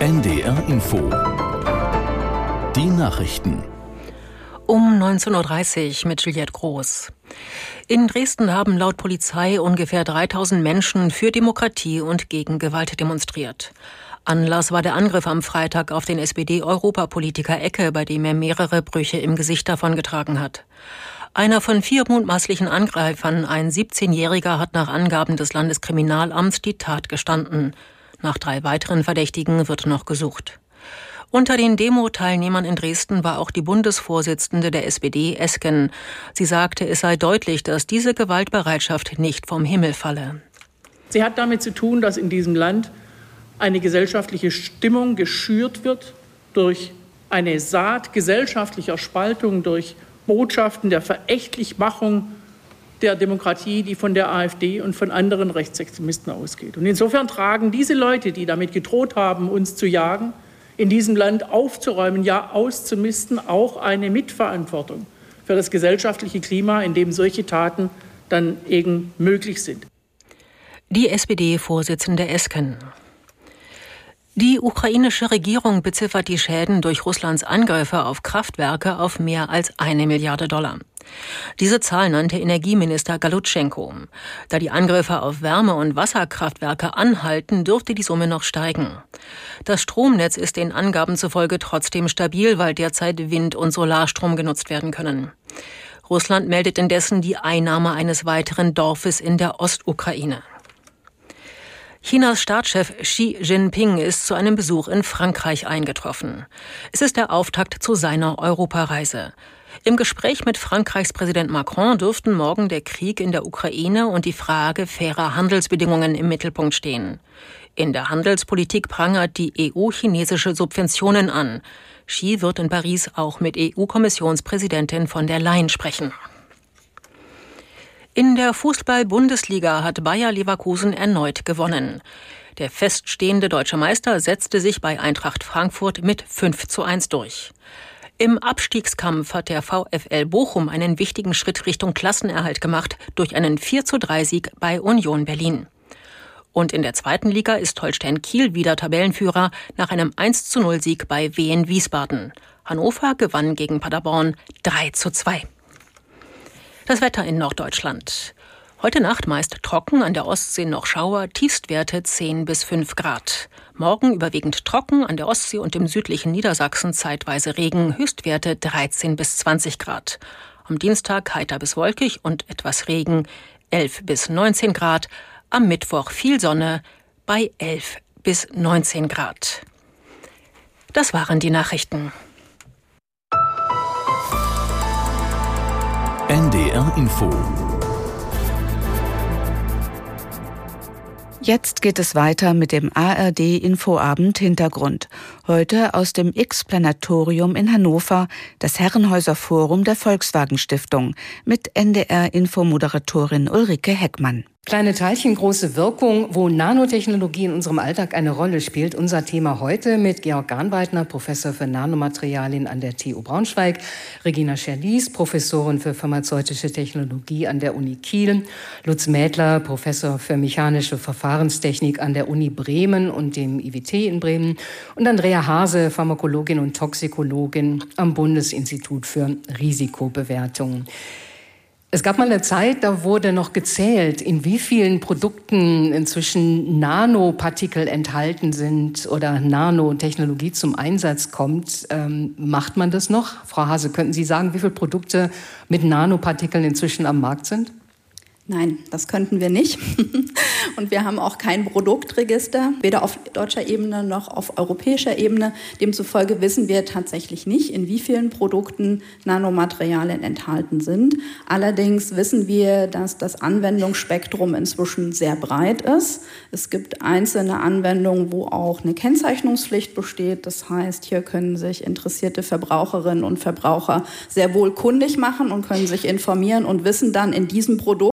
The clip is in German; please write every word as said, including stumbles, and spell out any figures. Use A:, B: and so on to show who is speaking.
A: N D R Info. Die Nachrichten.
B: Um neunzehn Uhr dreißig mit Juliette Groß. In Dresden haben laut Polizei ungefähr dreitausend Menschen für Demokratie und gegen Gewalt demonstriert. Anlass war der Angriff am Freitag auf den S P D-Europapolitiker Ecke, bei dem er mehrere Brüche im Gesicht davongetragen hat. Einer von vier mutmaßlichen Angreifern, ein siebzehnjähriger, hat nach Angaben des Landeskriminalamts die Tat gestanden. Nach drei weiteren Verdächtigen wird noch gesucht. Unter den Demo-Teilnehmern in Dresden war auch die Bundesvorsitzende der S P D, Esken. Sie sagte, es sei deutlich, dass diese Gewaltbereitschaft nicht vom Himmel falle.
C: Sie hat damit zu tun, dass in diesem Land eine gesellschaftliche Stimmung geschürt wird durch eine Saat gesellschaftlicher Spaltung, durch Botschaften der Verächtlichmachung der Demokratie, die von der AfD und von anderen Rechtsextremisten ausgeht. Und insofern tragen diese Leute, die damit gedroht haben, uns zu jagen, in diesem Land aufzuräumen, ja auszumisten, auch eine Mitverantwortung für das gesellschaftliche Klima, in dem solche Taten dann eben möglich sind.
B: Die S P D-Vorsitzende Esken. Die ukrainische Regierung beziffert die Schäden durch Russlands Angriffe auf Kraftwerke auf mehr als eine Milliarde Dollar. Diese Zahl nannte Energieminister Galutschenko. Da die Angriffe auf Wärme- und Wasserkraftwerke anhalten, dürfte die Summe noch steigen. Das Stromnetz ist den Angaben zufolge trotzdem stabil, weil derzeit Wind- und Solarstrom genutzt werden können. Russland meldet indessen die Einnahme eines weiteren Dorfes in der Ostukraine. Chinas Staatschef Xi Jinping ist zu einem Besuch in Frankreich eingetroffen. Es ist der Auftakt zu seiner Europareise. Im Gespräch mit Frankreichs Präsident Macron dürften morgen der Krieg in der Ukraine und die Frage fairer Handelsbedingungen im Mittelpunkt stehen. In der Handelspolitik prangert die E U chinesische Subventionen an. Xi wird in Paris auch mit E U-Kommissionspräsidentin von der Leyen sprechen. In der Fußball-Bundesliga hat Bayer Leverkusen erneut gewonnen. Der feststehende deutsche Meister setzte sich bei Eintracht Frankfurt mit fünf zu eins durch. Im Abstiegskampf hat der VfL Bochum einen wichtigen Schritt Richtung Klassenerhalt gemacht durch einen vier zu drei Sieg bei Union Berlin. Und in der zweiten Liga ist Holstein Kiel wieder Tabellenführer nach einem eins zu null Sieg bei Wien Wiesbaden. Hannover gewann gegen Paderborn drei zu zwei. Das Wetter in Norddeutschland. Heute Nacht meist trocken, an der Ostsee noch Schauer, Tiefstwerte zehn bis fünf Grad. Morgen überwiegend trocken, an der Ostsee und im südlichen Niedersachsen zeitweise Regen, Höchstwerte dreizehn bis zwanzig Grad. Am Dienstag heiter bis wolkig und etwas Regen, elf bis neunzehn Grad. Am Mittwoch viel Sonne bei elf bis neunzehn Grad. Das waren die Nachrichten.
A: N D R Info.
D: Jetzt geht es weiter mit dem A R D-Infoabend Hintergrund. Heute aus dem X-Planatorium in Hannover, das Herrenhäuser Forum der Volkswagen Stiftung, mit N D R-Info-Moderatorin Ulrike Heckmann.
E: Kleine Teilchen, große Wirkung, wo Nanotechnologie in unserem Alltag eine Rolle spielt. Unser Thema heute mit Georg Garnweidner, Professor für Nanomaterialien an der T U Braunschweig, Regina Scherlies, Professorin für pharmazeutische Technologie an der Uni Kiel, Lutz Mädler, Professor für mechanische Verfahrenstechnik an der Uni Bremen und dem I W T in Bremen und Andrea Hase, Pharmakologin und Toxikologin am Bundesinstitut für Risikobewertung. Es gab mal eine Zeit, da wurde noch gezählt, in wie vielen Produkten inzwischen Nanopartikel enthalten sind oder Nanotechnologie zum Einsatz kommt. Ähm, macht man das noch? Frau Hase, könnten Sie sagen, wie viele Produkte mit Nanopartikeln inzwischen am Markt sind?
F: Nein, das könnten wir nicht. Und wir haben auch kein Produktregister, weder auf deutscher Ebene noch auf europäischer Ebene. Demzufolge wissen wir tatsächlich nicht, in wie vielen Produkten Nanomaterialien enthalten sind. Allerdings wissen wir, dass das Anwendungsspektrum inzwischen sehr breit ist. Es gibt einzelne Anwendungen, wo auch eine Kennzeichnungspflicht besteht. Das heißt, hier können sich interessierte Verbraucherinnen und Verbraucher sehr wohl kundig machen und können sich informieren und wissen dann in diesem Produkt,